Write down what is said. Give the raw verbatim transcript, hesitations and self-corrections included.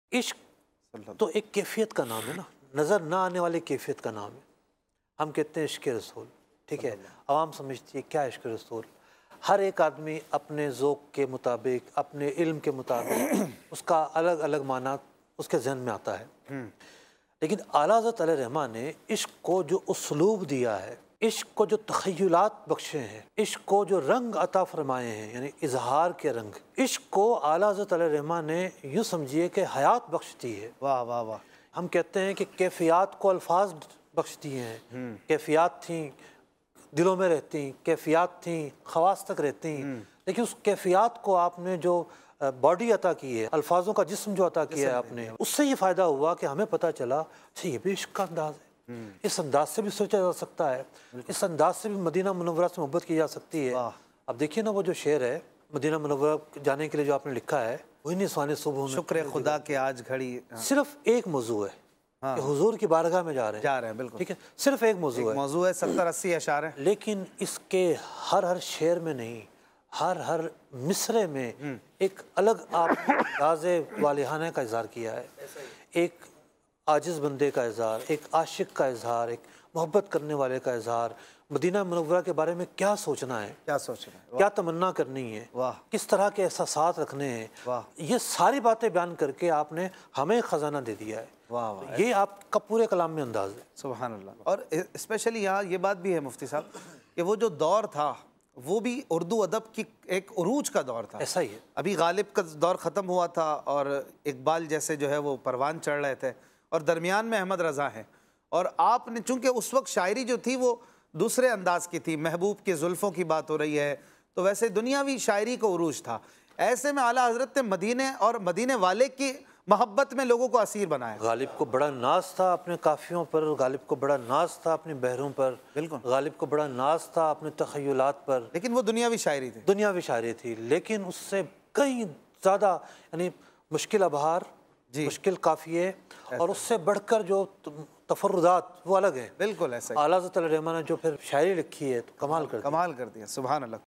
इश्क तो एक कैफियत का नाम है ना, नज़र ना आने वाली कैफियत का नाम है। हम कहते हैं इश्क रसूल, ठीक है, आवाम समझती है क्या इश्क रसूल। हर एक आदमी अपने ज़ौक़ के मुताबिक, अपने इल्म के मुताबिक उसका अलग अलग माना उसके जहन में आता है। लेकिन आला हज़रत अलैहिर्रहमा ने इश्क को जो उसलूब दिया है, इश्क को जो तख़य्युलात बख्शे हैं, इश्क को जो रंग अता फरमाए हैं, यानी इजहार के रंग, इश्क को आला हज़रत अलैहिर्रहमा ने यूँ समझिए कि हयात बख्शती है। वाह वाह वाह। हम कहते हैं कि कैफियत को अल्फाज बख्शती हैं, कैफियत थी दिलों में रहती, कैफियत थी ख़वास तक रहती, लेकिन उस कैफियत को आपने जो बॉडी अता की है, अल्फाजों का जिस्म जो अता किया है आपने, उससे ये फ़ायदा हुआ कि हमें पता चला अच्छा ये भी इश्क का अंदाज़ है, इस अंदाज से भी सोचा जा सकता है, इस अंदाज से भी मदीना मुनव्वरा से मोहब्बत की जा सकती है। अब देखिए ना वो जो शेर है मदीना मुनव्वरा जाने के लिए जो आपने लिखा है, वही निस्वाने सुबह में शुक्र खुदा के आज घड़ी, सिर्फ एक मौजू है हाँ। कि हुजूर की बारगाह में जा रहे हैं जा रहे हैं बिल्कुल, ठीक है, सिर्फ एक मौजू है, मौजू है, सत्तर अस्सी अशार है, लेकिन इसके हर हर शेर में नहीं, हर हर मिसरे में एक अलग आप अंदाज़े वालिहाना का इज़हार किया है, एक आजिज़ बंदे का इज़हार, एक आशिक का इज़हार, एक मोहब्बत करने वाले का इज़हार, मदीना मुनव्वरा के बारे में क्या सोचना है, क्या सोचना है, क्या तमन्ना करनी है, वाह, किस तरह के एहसासात रखने हैं, वाह, ये सारी बातें बयान करके आपने हमें ख़जाना दे दिया है। वाह वाह, ये आपका पूरे कलाम में अंदाज़ है। सुभान अल्लाह। और स्पेशली यहाँ ये बात भी है मुफ्ती साहब कि वो जो दौर था वो भी उर्दू अदब की एक उरूज का दौर था। ऐसा ही है। अभी गालिब का दौर ख़त्म हुआ था और इकबाल जैसे जो है वो परवान चढ़ रहे थे और दरमियान में अहमद रज़ा हैं, और आपने चूँकि उस वक्त शायरी जो थी वो दूसरे अंदाज की थी, महबूब के जुल्फ़ों की बात हो रही है, तो वैसे दुनियावी शायरी को उरूज था। ऐसे में आला हज़रत ने मदीने और मदीने वाले की मोहब्बत में लोगों को असीर बनाया। गालिब को बड़ा नाज था अपने काफ़ियों पर, गालिब को बड़ा नाज था अपने बहरों पर, बिल्कुल, गालिब को बड़ा नाज था अपने तख़य्युलात पर, लेकिन वो दुनियावी शायरी थी, दुनियावी शायरी थी, लेकिन उससे कहीं ज़्यादा यानी मुश्किल अबहार, मुश्किल काफ़िये और उससे बढ़कर जो तफर्रुदात वो अलग है। बिल्कुल ऐसा। आला हज़रत अलैहिर्रहमा ने जो फिर शायरी लिखी है तो कमाल कर कमाल कर दिया, सुभान अल्लाह।